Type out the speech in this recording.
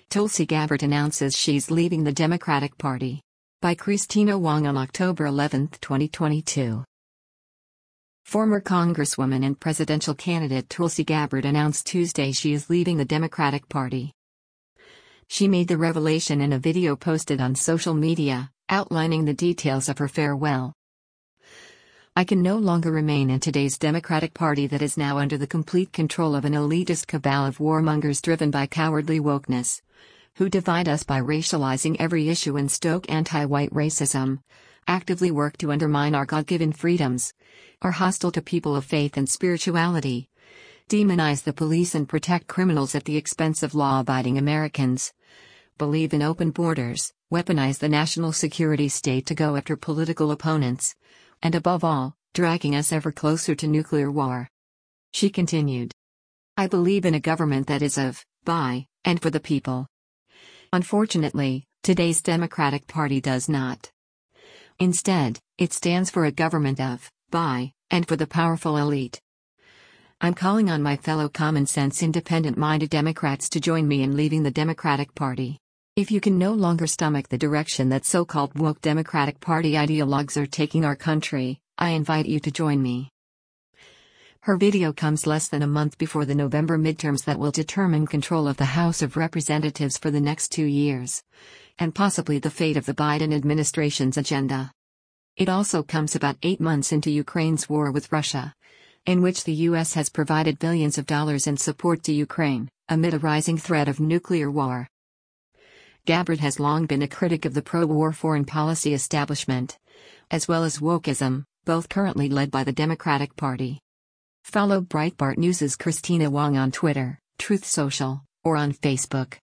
Tulsi Gabbard announces she's leaving the Democratic Party. By Christina Wong on October 11, 2022. Former Congresswoman and presidential candidate Tulsi Gabbard announced Tuesday she is leaving the Democratic Party. She made the revelation in a video posted on social media, outlining the details of her farewell. "I can no longer remain in today's Democratic Party that is now under the complete control of an elitist cabal of warmongers driven by cowardly wokeness, who divide us by racializing every issue and stoke anti-white racism, actively work to undermine our God-given freedoms, are hostile to people of faith and spirituality, demonize the police and protect criminals at the expense of law-abiding Americans, believe in open borders, weaponize the national security state to go after political opponents, and above all, dragging us ever closer to nuclear war." She continued, "I believe in a government that is of, by, and for the people. Unfortunately, today's Democratic Party does not. Instead, it stands for a government of, by, and for the powerful elite. I'm calling on my fellow common-sense independent-minded Democrats to join me in leaving the Democratic Party. If you can no longer stomach the direction that so-called woke Democratic Party ideologues are taking our country, I invite you to join me." Her video comes less than a month before the November midterms that will determine control of the House of Representatives for the next 2 years, and possibly the fate of the Biden administration's agenda. It also comes about 8 months into Ukraine's war with Russia, in which the U.S. has provided billions of dollars in support to Ukraine, amid a rising threat of nuclear war. Gabbard has long been a critic of the pro-war foreign policy establishment, as well as wokeism, both currently led by the Democratic Party. Follow Breitbart News' Christina Wong on Twitter, Truth Social, or on Facebook.